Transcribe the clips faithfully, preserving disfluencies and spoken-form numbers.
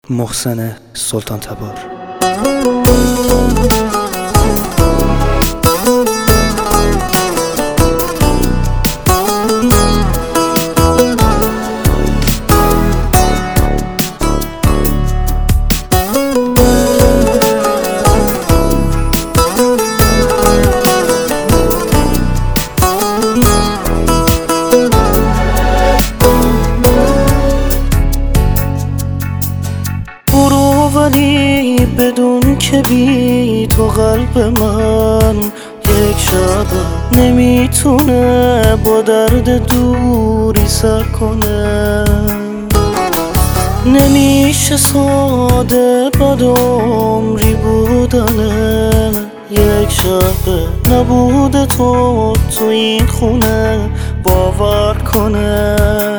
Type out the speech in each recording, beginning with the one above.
محسن سلطان تبار. ولی بدون که بی تو قلب من یک شب نمیتونه با درد دوری سر کنه. نمیشه ساده بد عمری بودنه، یک شب نبود تو تو این خونه باور کنه.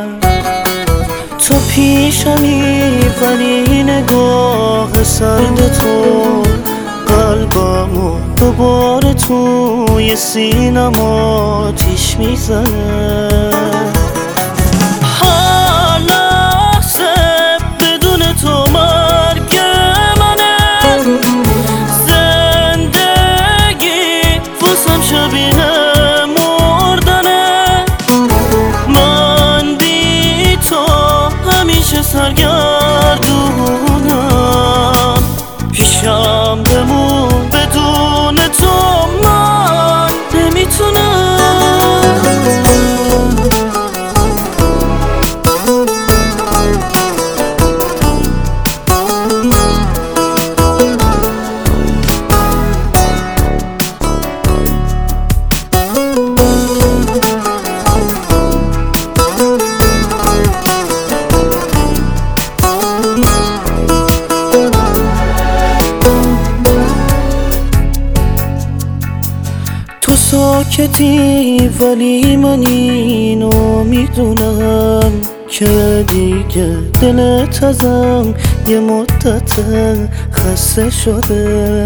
تو پیشمی ولی نگاه سرد تو قلبمو دوباره توی سینم آتیش میزنه. هر لحظه بدون تو مرگ منه، زندگی واسم شبیه مردنه. من بی تو همیشه سرگردونم، پیشم بمون بدون تو من نمیتونم. ساکتی ولی من اینو میدونم که دیگه دلت ازم یه مدت خسته شده.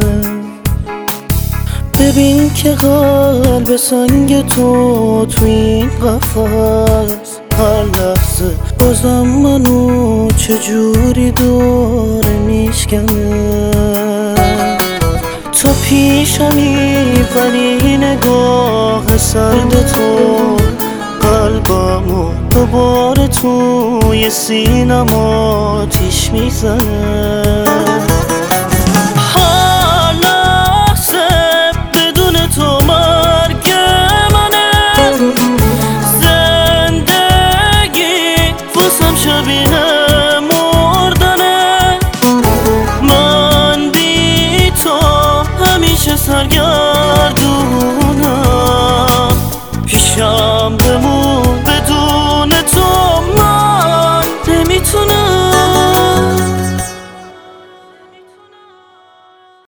ببین که قلب سنگ تو تو این قفس هر لحظه بازم منو چجوری داره میشکنه. تو پیشمی ولی نگاه سرد تو قلبمو دوباره توی سینم آتیش میزنه. هر لحظه بدون تو مرگ منه، زندگی واسم شبیه مردنه. من بی تو همیشه سرگردونم، پیشم